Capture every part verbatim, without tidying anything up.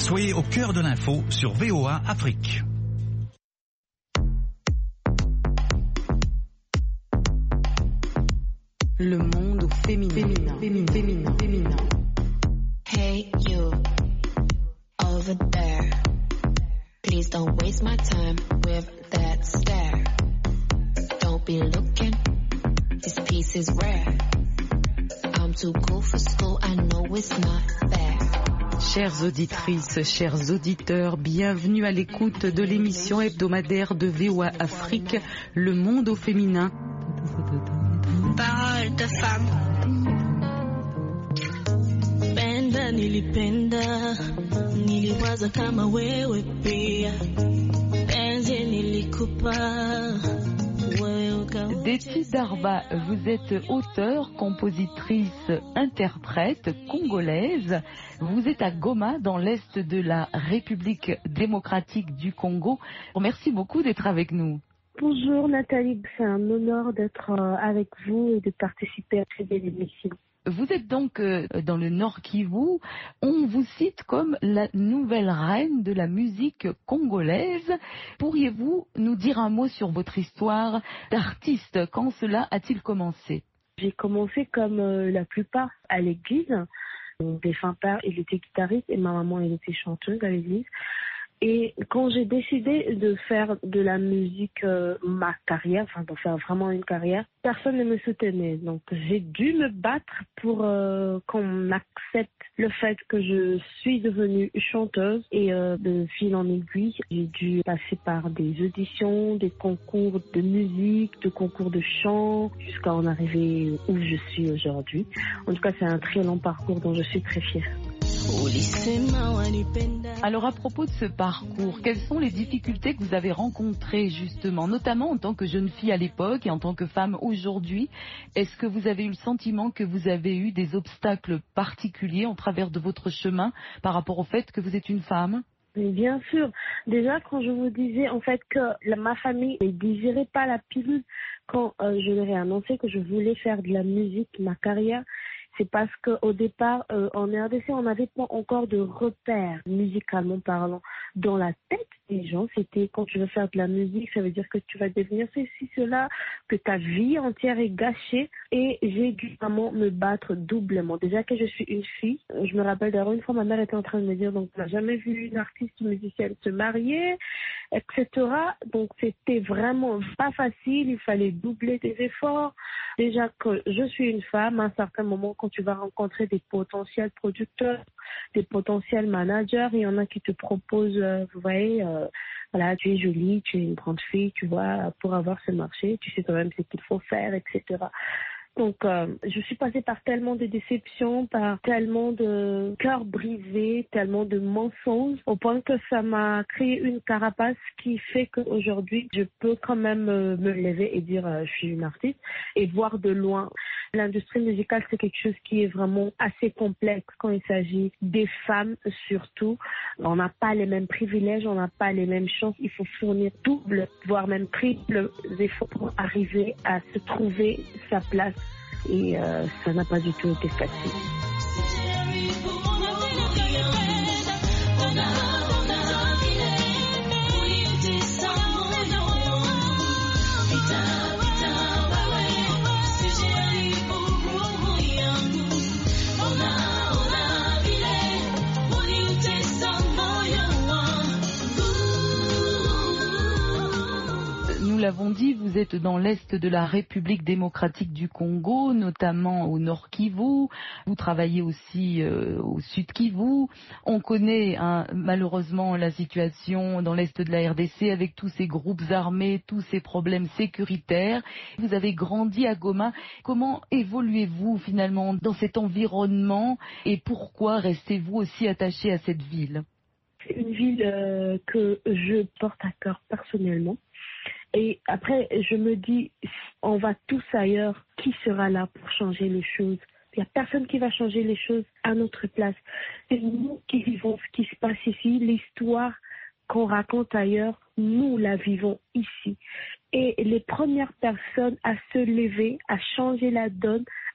Soyez au cœur de l'info sur V O A Afrique. Le monde au féminin. Féminin. Féminin. Féminin. Hey you, over there. Please don't waste my time with that stare. Don't be looking, this piece is rare. I'm too cool for school, I know it's not fair. Chères auditrices, chers auditeurs, bienvenue à l'écoute de l'émission hebdomadaire de V O A Afrique, Le monde au féminin. Parole de femme. Penda nilipenda, niliwaza kama wewe pia. Penzi nilikupa, wewe ukawa. Deti Darba, vous êtes auteure, compositrice, interprète congolaise. Vous êtes à Goma, dans l'est de la République démocratique du Congo. Merci beaucoup d'être avec nous. Bonjour Nathalie, c'est un honneur d'être avec vous et de participer à cette belle émission. Vous êtes donc euh, dans le Nord Kivu. On vous cite comme la nouvelle reine de la musique congolaise. Pourriez-vous nous dire un mot sur votre histoire d'artiste? Quand cela a-t-il commencé? J'ai commencé comme euh, la plupart à l'église. Mon défunt père, il était guitariste et ma maman, elle était chanteuse à l'église. Et quand j'ai décidé de faire de la musique euh, ma carrière, enfin de faire vraiment une carrière, personne ne me soutenait. Donc j'ai dû me battre pour euh, qu'on accepte le fait que je suis devenue chanteuse. Et euh, de fil en aiguille, j'ai dû passer par des auditions, des concours de musique, de concours de chant, jusqu'à en arriver où je suis aujourd'hui. En tout cas, c'est un très long parcours dont je suis très fière. Alors à propos de ce parcours, quelles sont les difficultés que vous avez rencontrées justement, notamment en tant que jeune fille à l'époque et en tant que femme aujourd'hui? Est-ce que vous avez eu le sentiment que vous avez eu des obstacles particuliers en travers de votre chemin par rapport au fait que vous êtes une femme? Bien sûr. Déjà, quand je vous disais en fait que la, ma famille ne digérait pas la pilule, quand euh, je leur ai annoncé que je voulais faire de la musique, ma carrière, c'est parce qu'au départ, euh, en R D C, on n'avait pas encore de repères, musicalement parlant. Dans la tête des gens, c'était quand tu veux faire de la musique, ça veut dire que tu vas devenir ceci, cela, que ta vie entière est gâchée. Et j'ai dû vraiment me battre doublement. Déjà que je suis une fille, je me rappelle d'ailleurs une fois, ma mère était en train de me dire, donc on n'a jamais vu une artiste musicienne se marier, et cetera. Donc c'était vraiment pas facile, il fallait doubler tes efforts. Déjà que je suis une femme, à un certain moment, quand tu vas rencontrer des potentiels producteurs, des potentiels managers, il y en a qui te proposent, euh, vous voyez, euh, voilà, tu es jolie, tu es une grande fille, tu vois, pour avoir ce marché, tu sais quand même ce qu'il faut faire, et cetera. Donc, euh, je suis passée par tellement de déceptions, par tellement de cœurs brisés, tellement de mensonges, au point que ça m'a créé une carapace qui fait qu'aujourd'hui, je peux quand même euh, me lever et dire euh, je suis une artiste et voir de loin. L'industrie musicale, c'est quelque chose qui est vraiment assez complexe quand il s'agit des femmes surtout. On n'a pas les mêmes privilèges, on n'a pas les mêmes chances. Il faut fournir double, voire même triple efforts pour arriver à se trouver sa place. Et euh, ça n'a pas du tout été facile. Nous l'avons dit, vous êtes dans l'est de la République démocratique du Congo, notamment au Nord Kivu. Vous travaillez aussi euh, au Sud Kivu. On connaît hein, malheureusement la situation dans l'est de la R D C avec tous ces groupes armés, tous ces problèmes sécuritaires. Vous avez grandi à Goma. Comment évoluez-vous finalement dans cet environnement et pourquoi restez-vous aussi attaché à cette ville? C'est une ville euh, que je porte à cœur personnellement. Et après, je me dis, on va tous ailleurs, qui sera là pour changer les choses? Il n'y a personne qui va changer les choses à notre place. C'est nous qui vivons ce qui se passe ici, l'histoire qu'on raconte ailleurs, nous la vivons ici. Et les premières personnes à se lever, à changer la donne,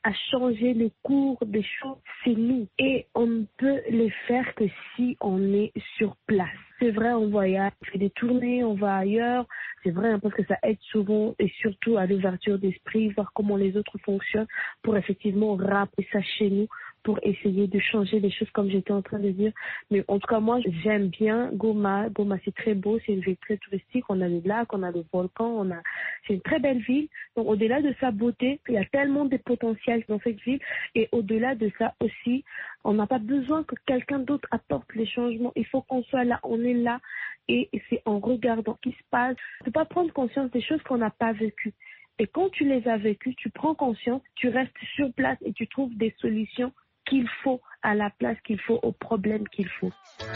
à changer le cours des choses, c'est nous. Et on ne peut les faire que si on est sur place. C'est vrai, on voyage, on fait des tournées, on va ailleurs. C'est vrai, hein, parce que ça aide souvent et surtout à l'ouverture d'esprit, voir comment les autres fonctionnent pour effectivement rappeler ça chez nous, pour essayer de changer les choses comme j'étais en train de dire. Mais en tout cas, moi, j'aime bien Goma. Goma, c'est très beau, c'est une ville très touristique. On a le lac, on a le volcan, on a... c'est une très belle ville. Donc, au-delà de sa beauté, il y a tellement de potentiel dans cette ville. Et au-delà de ça aussi, on n'a pas besoin que quelqu'un d'autre apporte les changements. Il faut qu'on soit là, on est là. Et c'est en regardant ce qui se passe. On ne peut pas prendre conscience des choses qu'on n'a pas vécues. Et quand tu les as vécues, tu prends conscience, tu restes sur place et tu trouves des solutions qu'il faut à la place qu'il faut, aux problèmes qu'il faut.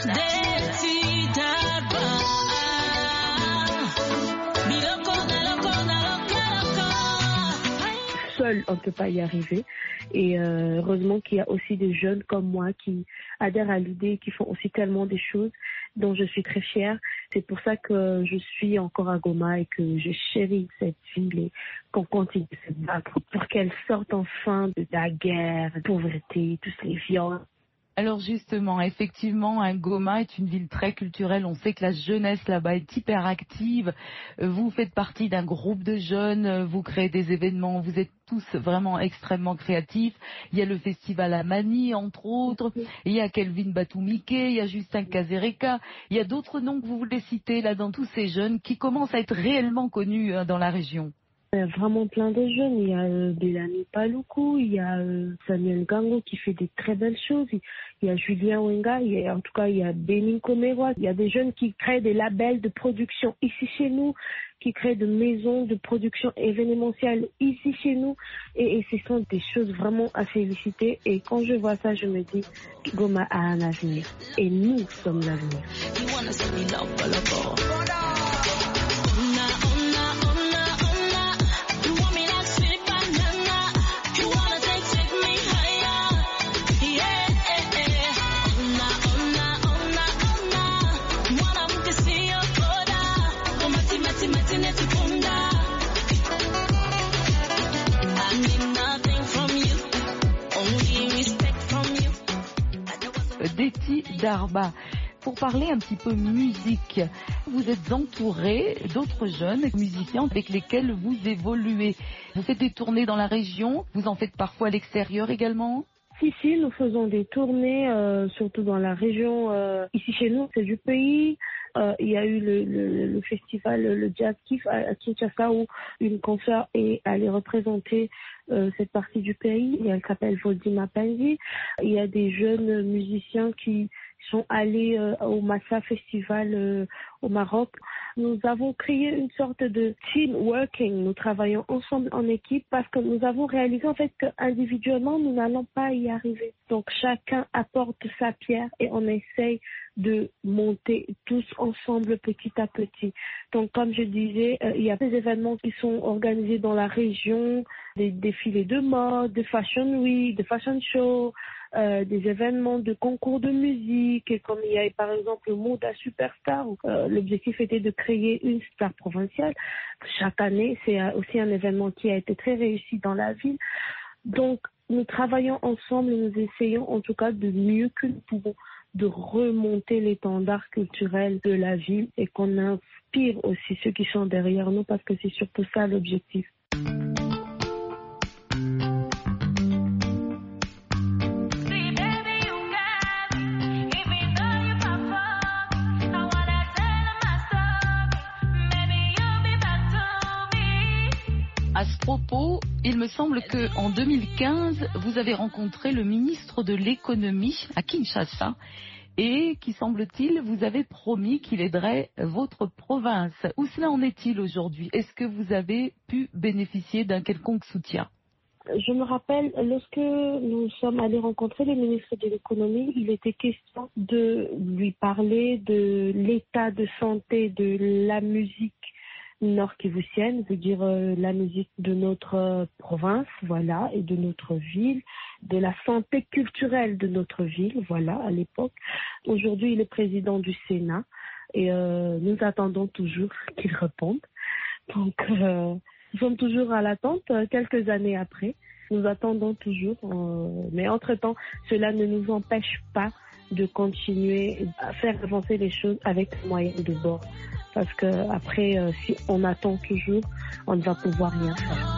Seul, on ne peut pas y arriver. Et euh, heureusement qu'il y a aussi des jeunes comme moi qui adhèrent à l'idée, qui font aussi tellement des choses dont je suis très fière. C'est pour ça que je suis encore à Goma et que je chéris cette ville et qu'on continue de se battre pour qu'elle sorte enfin de la guerre, de la pauvreté, toutes les violences. Alors justement, effectivement, hein, Goma est une ville très culturelle. On sait que la jeunesse là-bas est hyper active. Vous faites partie d'un groupe de jeunes, vous créez des événements, vous êtes tous vraiment extrêmement créatifs. Il y a le festival Amani, entre autres. Il y a Kelvin Batoumike, il y a Justin Kazereka. Il y a d'autres noms que vous voulez citer là dans tous ces jeunes qui commencent à être réellement connus hein, dans la région. Il y a vraiment plein de jeunes. Il y a euh, Bélani Paloukou, il y a euh, Samuel Gango qui fait des très belles choses. Il y a Julien Wenga, il y a, en tout cas il y a Bénin Komerwa. Il y a des jeunes qui créent des labels de production ici chez nous, qui créent des maisons de production événementielle ici chez nous. Et, et ce sont des choses vraiment à féliciter. Et quand je vois ça, je me dis Goma a un avenir. Et nous sommes l'avenir. Déti Darba. Pour parler un petit peu musique, vous êtes entouré d'autres jeunes musiciens avec lesquels vous évoluez. Vous faites des tournées dans la région, vous en faites parfois à l'extérieur également? Si, si, nous faisons des tournées, euh, surtout dans la région. Euh, ici chez nous, c'est du pays. Euh, il y a eu le, le, le festival, le Jazz Kiff à, à Kinshasa où une consoeur est allée représenter euh, cette partie du pays. Et elle s'appelle Vodima Panzi. Il y a des jeunes musiciens qui sont allés euh, au Massa Festival euh, au Maroc. Nous avons créé une sorte de team working. Nous travaillons ensemble en équipe parce que nous avons réalisé en fait qu'individuellement, nous n'allons pas y arriver. Donc chacun apporte sa pierre et on essaye de monter tous ensemble petit à petit. Donc comme je disais, euh, il y a des événements qui sont organisés dans la région, des défilés de mode, de fashion week, de fashion show, euh, des événements de concours de musique, et comme il y a par exemple le Moda Superstar, où euh, l'objectif était de créer une star provinciale. Chaque année, c'est aussi un événement qui a été très réussi dans la ville. Donc nous travaillons ensemble et nous essayons en tout cas de mieux que nous pouvons de remonter l'étendard culturel de la ville et qu'on inspire aussi ceux qui sont derrière nous parce que c'est surtout ça l'objectif. À ce propos, il me semble qu'en deux mille quinze, vous avez rencontré le ministre de l'économie à Kinshasa et qui, semble-t-il, vous avez promis qu'il aiderait votre province. Où cela en est-il aujourd'hui? Est-ce que vous avez pu bénéficier d'un quelconque soutien? Je me rappelle, lorsque nous sommes allés rencontrer le ministre de l'économie, il était question de lui parler de l'état de santé de la musique nord-kivusienne, veut dire euh, la musique de notre euh, province, voilà, et de notre ville, de la santé culturelle de notre ville, voilà, à l'époque. Aujourd'hui, il est président du Sénat et euh, nous attendons toujours qu'il réponde. Donc, euh, nous sommes toujours à l'attente, euh, quelques années après. Nous attendons toujours, euh, mais entre-temps, cela ne nous empêche pas de continuer à faire avancer les choses avec les moyens de bord. Parce que après, euh, si on attend toujours, on ne va pouvoir rien faire.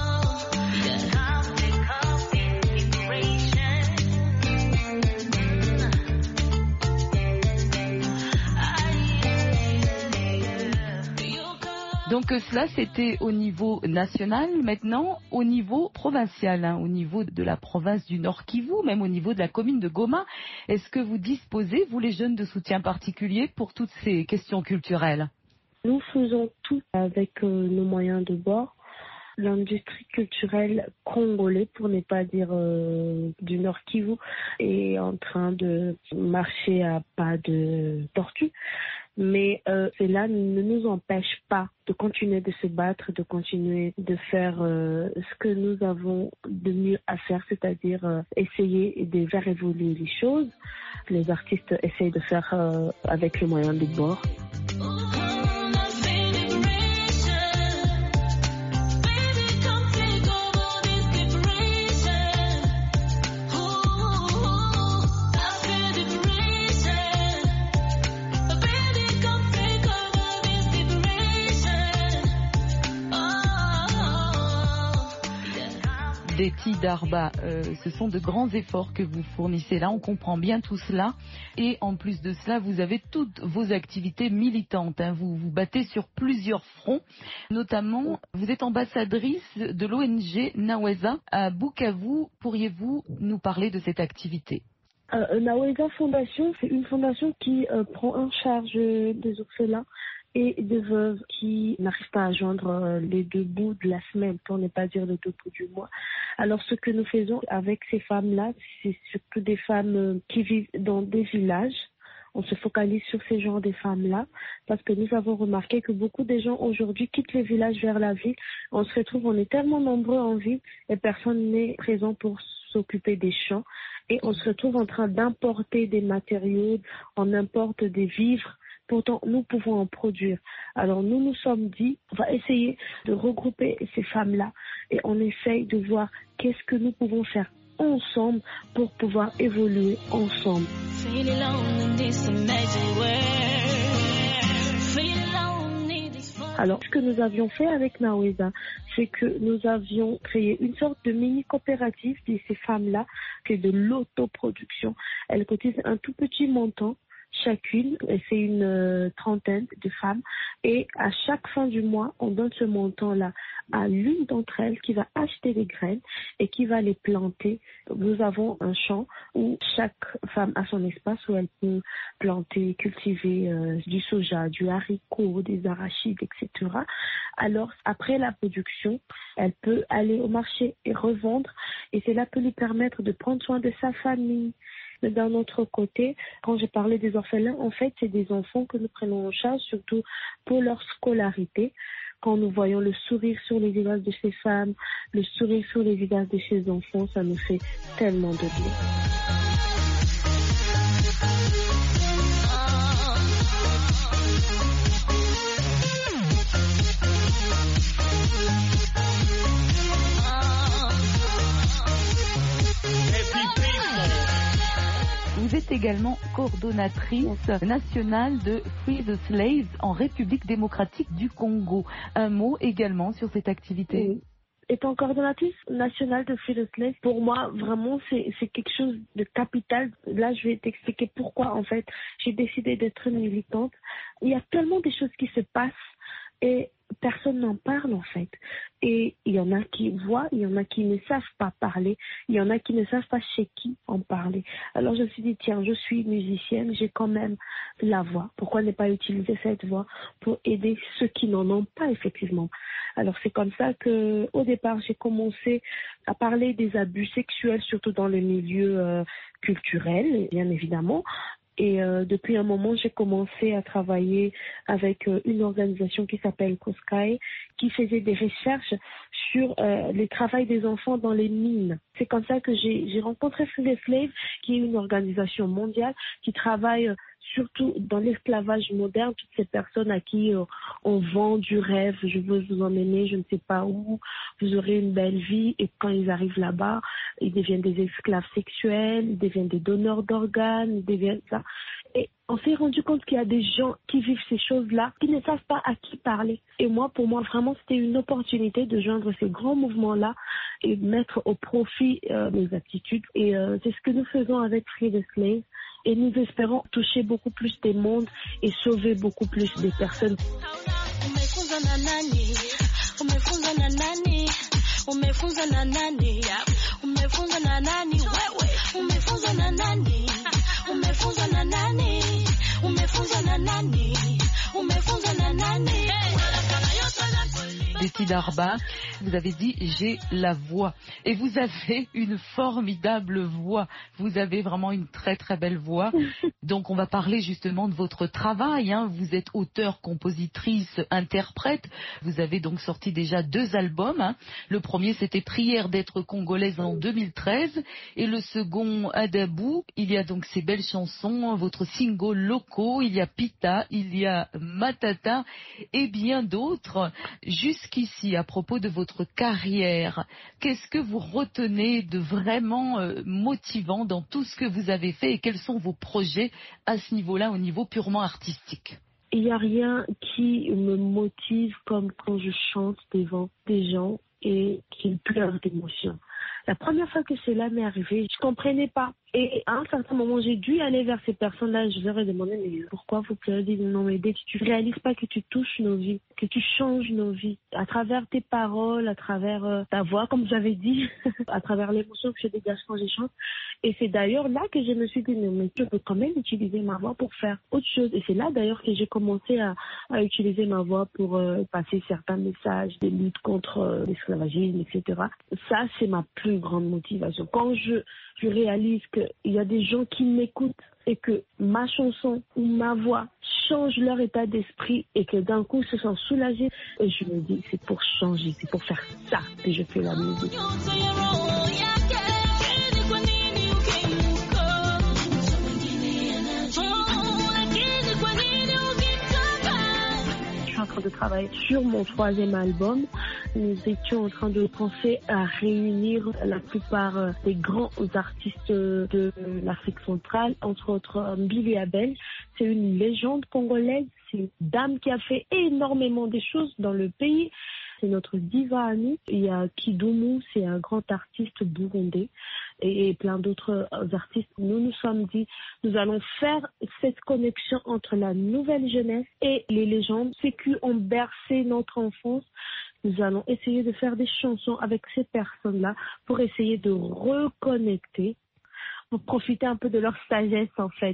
Donc cela, c'était au niveau national. Maintenant, au niveau provincial, hein, au niveau de la province du Nord Kivu, même au niveau de la commune de Goma, est-ce que vous disposez, vous les jeunes, de soutien particulier pour toutes ces questions culturelles? Nous faisons tout avec euh, nos moyens de bord. L'industrie culturelle congolaise, pour ne pas dire euh, du Nord Kivu, est en train de marcher à pas de tortue. Mais euh, cela ne nous empêche pas de continuer de se battre, de continuer de faire euh, ce que nous avons de mieux à faire, c'est-à-dire euh, essayer de faire évoluer les choses. Les artistes essayent de faire euh, avec les moyens de bord. Betty Darba, euh, ce sont de grands efforts que vous fournissez là, on comprend bien tout cela. Et en plus de cela, vous avez toutes vos activités militantes. Hein. Vous vous battez sur plusieurs fronts. Notamment, vous êtes ambassadrice de l'O N G Naweza à Bukavu. Pourriez-vous nous parler de cette activité? euh, Naweza Fondation, c'est une fondation qui euh, prend en charge des orphelins et des veuves qui n'arrivent pas à joindre euh, les deux bouts de la semaine, pour ne pas dire les deux bouts du mois. Alors ce que nous faisons avec ces femmes-là, c'est surtout des femmes euh, qui vivent dans des villages. On se focalise sur ces genres de femmes-là parce que nous avons remarqué que beaucoup de gens aujourd'hui quittent les villages vers la ville. On se retrouve, on est tellement nombreux en ville et personne n'est présent pour s'occuper des champs. Et on se retrouve en train d'importer des matériaux, on importe des vivres. Pourtant, nous pouvons en produire. Alors, nous nous sommes dit, on va essayer de regrouper ces femmes-là et on essaye de voir qu'est-ce que nous pouvons faire ensemble pour pouvoir évoluer ensemble. Alors, ce que nous avions fait avec Naweza, c'est que nous avions créé une sorte de mini-coopérative de ces femmes-là, qui est de l'autoproduction. Elles cotisent un tout petit montant chacune, c'est une euh, trentaine de femmes, et à chaque fin du mois, on donne ce montant-là à l'une d'entre elles qui va acheter des graines et qui va les planter. Nous avons un champ où chaque femme a son espace où elle peut planter, cultiver euh, du soja, du haricot, des arachides, et cetera. Alors, après la production, elle peut aller au marché et revendre, et cela peut lui permettre de prendre soin de sa famille. Mais d'un autre côté, quand j'ai parlé des orphelins, en fait, c'est des enfants que nous prenons en charge, surtout pour leur scolarité. Quand nous voyons le sourire sur les visages de ces femmes, le sourire sur les visages de ces enfants, ça nous fait tellement de bien. Vous êtes également coordonnatrice nationale de Free the Slaves en République démocratique du Congo. Un mot également sur cette activité. Oui. Étant coordonnatrice nationale de Free the Slaves, pour moi, vraiment, c'est, c'est quelque chose de capital. Là, je vais t'expliquer pourquoi, en fait, j'ai décidé d'être militante. Il y a tellement de choses qui se passent et personne n'en parle, en fait. Et il y en a qui voient, il y en a qui ne savent pas parler, il y en a qui ne savent pas chez qui en parler. Alors je me suis dit, tiens, je suis musicienne, j'ai quand même la voix. Pourquoi ne pas utiliser cette voix pour aider ceux qui n'en ont pas, effectivement. Alors c'est comme ça que, au départ, j'ai commencé à parler des abus sexuels, surtout dans les milieux euh, culturels, bien évidemment. Et euh, depuis un moment, j'ai commencé à travailler avec euh, une organisation qui s'appelle Koskai, qui faisait des recherches sur euh, le travail des enfants dans les mines. C'est comme ça que j'ai, j'ai rencontré Free the Slaves, qui est une organisation mondiale qui travaille surtout dans l'esclavage moderne, toutes ces personnes à qui euh, on vend du rêve, je veux vous emmener, je ne sais pas où, vous aurez une belle vie, et quand ils arrivent là-bas, ils deviennent des esclaves sexuels, ils deviennent des donneurs d'organes, ils deviennent ça. Et on s'est rendu compte qu'il y a des gens qui vivent ces choses-là, qui ne savent pas à qui parler. Et moi, pour moi, vraiment, c'était une opportunité de joindre ces grands mouvements-là et mettre au profit euh, mes aptitudes. Et euh, c'est ce que nous faisons avec Free the Slave. Et nous espérons toucher beaucoup plus des mondes et sauver beaucoup plus des personnes. Betty Darba, vous avez dit j'ai la voix et vous avez une formidable voix. Vous avez vraiment une très très belle voix. Donc on va parler justement de votre travail. Hein. Vous êtes auteure, compositrice, interprète. Vous avez donc sorti déjà deux albums. Hein. Le premier c'était Prière d'être congolaise en deux mille treize et le second Adabou. Il y a donc ces belles chansons, votre single Loco, il y a Pita, il y a Matata et bien d'autres. Jusqu'ici, à propos de votre carrière, qu'est-ce que vous retenez de vraiment euh, motivant dans tout ce que vous avez fait et quels sont vos projets à ce niveau-là, au niveau purement artistique? Il n'y a rien qui me motive comme quand je chante devant des gens et qu'ils pleurent d'émotion. La première fois que cela m'est arrivé, je ne comprenais pas. Et à un certain moment, j'ai dû aller vers ces personnes-là. Je leur ai demandé, mais pourquoi vous pleurez? Ils disent, non, mais dès que tu ne réalises pas que tu touches nos vies, que tu changes nos vies, à travers tes paroles, à travers euh, ta voix, comme j'avais dit, à travers l'émotion que je dégage quand je chante. Et c'est d'ailleurs là que je me suis dit, mais je peux quand même utiliser ma voix pour faire autre chose. Et c'est là d'ailleurs que j'ai commencé à, à utiliser ma voix pour euh, passer certains messages de lutte contre euh, l'esclavagisme, et cetera. Ça, c'est ma plus grande motivation. Quand je, je réalise qu'il y a des gens qui m'écoutent et que ma chanson ou ma voix change leur état d'esprit et que d'un coup ils se sentent soulagés, et je me dis c'est pour changer, c'est pour faire ça que je fais la musique. En train de travailler sur mon troisième album. Nous étions en train de penser à réunir la plupart des grands artistes de l'Afrique centrale, entre autres Billy Abel. C'est une légende congolaise, c'est une dame qui a fait énormément de choses dans le pays. C'est notre diva à nous. Il y a Kidumu, c'est un grand artiste burundais, et plein d'autres artistes. Nous nous sommes dit, nous allons faire cette connexion entre la nouvelle jeunesse et les légendes, ceux qui ont bercé notre enfance. Nous allons essayer de faire des chansons avec ces personnes-là pour essayer de reconnecter, pour profiter un peu de leur sagesse en fait.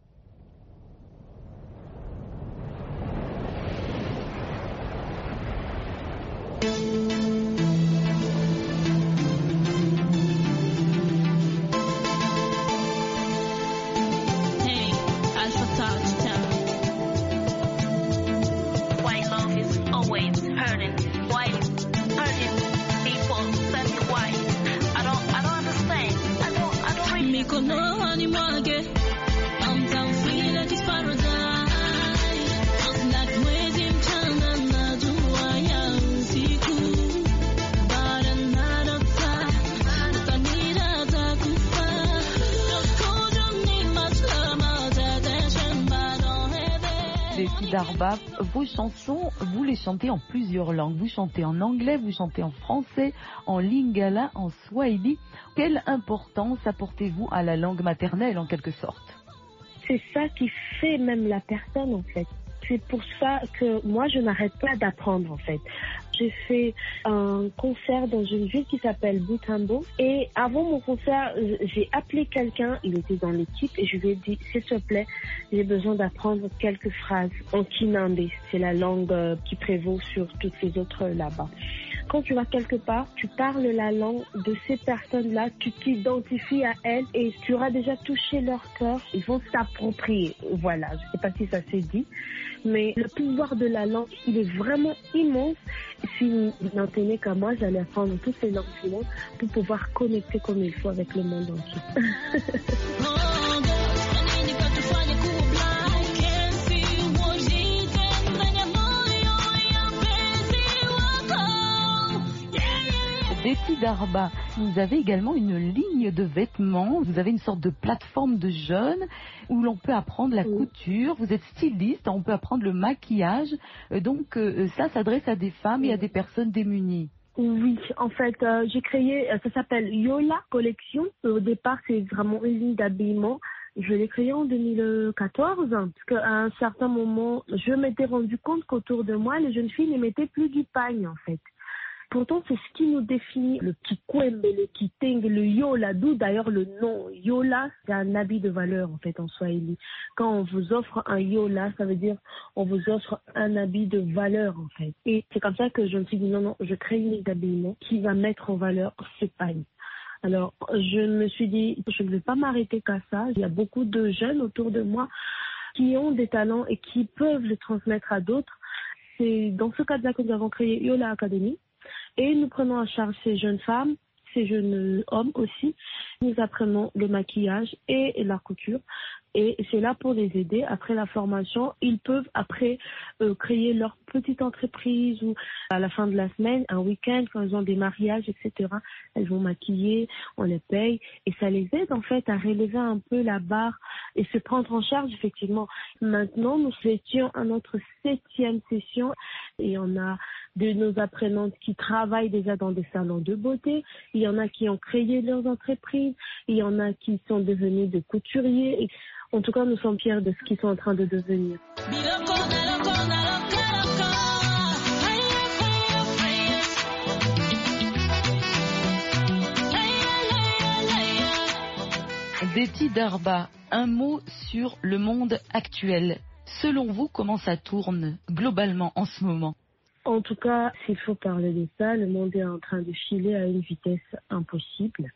Darba, vos chansons, vous les chantez en plusieurs langues. Vous chantez en anglais, vous chantez en français, en lingala, en swahili. Quelle importance apportez-vous à la langue maternelle en quelque sorte? C'est ça qui fait même la personne en fait. C'est pour ça que moi je n'arrête pas d'apprendre en fait. J'ai fait un concert dans une ville qui s'appelle Butembo et avant mon concert, j'ai appelé quelqu'un, il était dans l'équipe et je lui ai dit s'il te plaît, j'ai besoin d'apprendre quelques phrases en Kinandé, c'est la langue qui prévaut sur toutes les autres là-bas. Quand tu vas quelque part, tu parles la langue de ces personnes-là, tu t'identifies à elles et tu auras déjà touché leur cœur, ils vont s'approprier. Voilà, je ne sais pas si ça s'est dit, mais le pouvoir de la langue, il est vraiment immense. Si vous n'en tenez qu'à moi, j'allais apprendre toutes ces langues du monde pour pouvoir connecter comme il faut avec le monde entier. Darba, vous avez également une ligne de vêtements, vous avez une sorte de plateforme de jeunes où l'on peut apprendre la Oui. couture, vous êtes styliste, on peut apprendre le maquillage, Euh, donc euh, ça s'adresse à des femmes et à des personnes démunies. Oui, en fait, euh, j'ai créé, euh, ça s'appelle Yola Collection. Au départ, c'est vraiment une ligne d'habillement. Je l'ai créé en deux mille quatorze, parce qu'à un certain moment, je m'étais rendu compte qu'autour de moi, les jeunes filles ne mettaient plus du pagne, en fait. Pourtant, c'est ce qui nous définit, le kikwembe, le kiteng, le yola, d'où d'ailleurs le nom. Yola, c'est un habit de valeur, en fait, en swahili. Quand on vous offre un yola, ça veut dire on vous offre un habit de valeur, en fait. Et c'est comme ça que je me suis dit, non, non, je crée une ligne d'habillement qui va mettre en valeur ce pagne. Alors, je me suis dit, je ne vais pas m'arrêter qu'à ça. Il y a beaucoup de jeunes autour de moi qui ont des talents et qui peuvent les transmettre à d'autres. C'est dans ce cadre-là que nous avons créé Yola Academy. Et nous prenons en charge ces jeunes femmes, ces jeunes hommes aussi. Nous apprenons le maquillage et la couture. Et c'est là pour les aider. Après la formation, ils peuvent après euh, créer leur petite entreprise ou à la fin de la semaine, un week-end, quand ils ont des mariages, et cetera. Elles vont maquiller, on les paye. Et ça les aide en fait à relever un peu la barre et se prendre en charge effectivement. Maintenant, nous étions à notre septième session et on a de nos apprenantes qui travaillent déjà dans des salons de beauté. Il y en a qui ont créé leurs entreprises. Il y en a qui sont devenus des couturiers. Et en tout cas, nous sommes fiers de ce qu'ils sont en train de devenir. Deti Darba, un mot sur le monde actuel. Selon vous, comment ça tourne globalement en ce moment? En tout cas, s'il faut parler de ça, le monde est en train de filer à une vitesse impossible.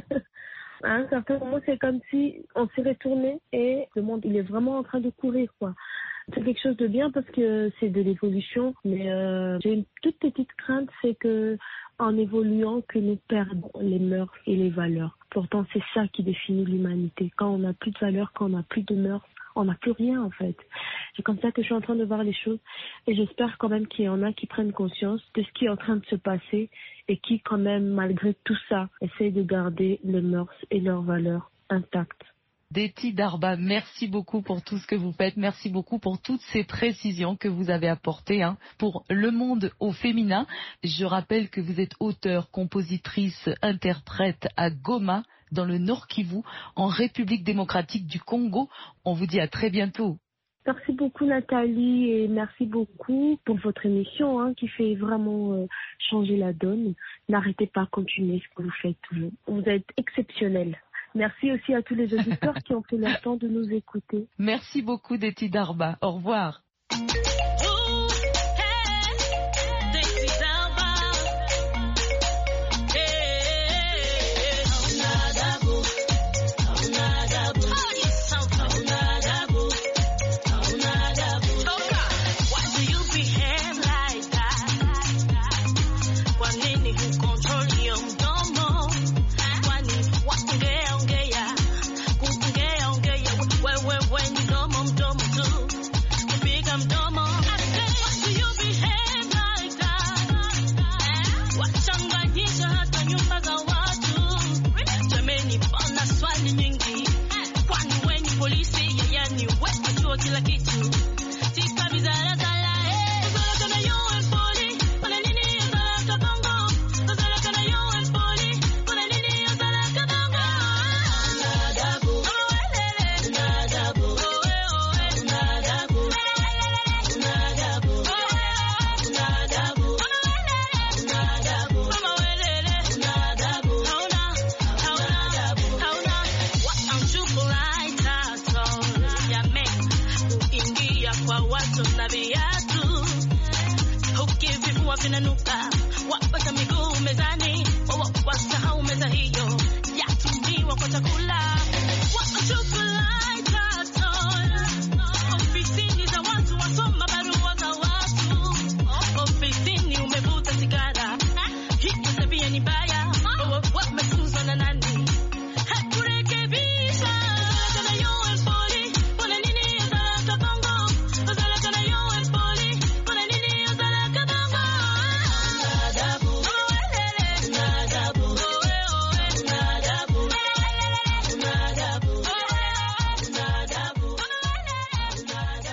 À un certain moment, c'est comme si on s'est retourné et le monde, il est vraiment en train de courir, quoi. C'est quelque chose de bien parce que c'est de l'évolution, mais euh, j'ai une toute petite crainte, c'est que en évoluant, que nous perdons les mœurs et les valeurs. Pourtant, c'est ça qui définit l'humanité. Quand on n'a plus de valeurs, quand on n'a plus de mœurs, on n'a plus rien en fait. C'est comme ça que je suis en train de voir les choses et j'espère quand même qu'il y en a qui prennent conscience de ce qui est en train de se passer et qui quand même, malgré tout ça, essayent de garder les mœurs et leurs valeurs intactes. Deti Darba, merci beaucoup pour tout ce que vous faites. Merci beaucoup pour toutes ces précisions que vous avez apportées hein, pour le monde au féminin. Je rappelle que vous êtes auteure, compositrice, interprète à Goma, dans le Nord Kivu, en République démocratique du Congo. On vous dit à très bientôt. Merci beaucoup Nathalie et merci beaucoup pour votre émission hein, qui fait vraiment euh, changer la donne. N'arrêtez pas, continuez ce que vous faites toujours. Vous êtes exceptionnels. Merci aussi à tous les auditeurs qui ont pris le temps de nous écouter. Merci beaucoup Deti Darba. Au revoir. Kwa watu na viatu, ukivivu wavinanuka.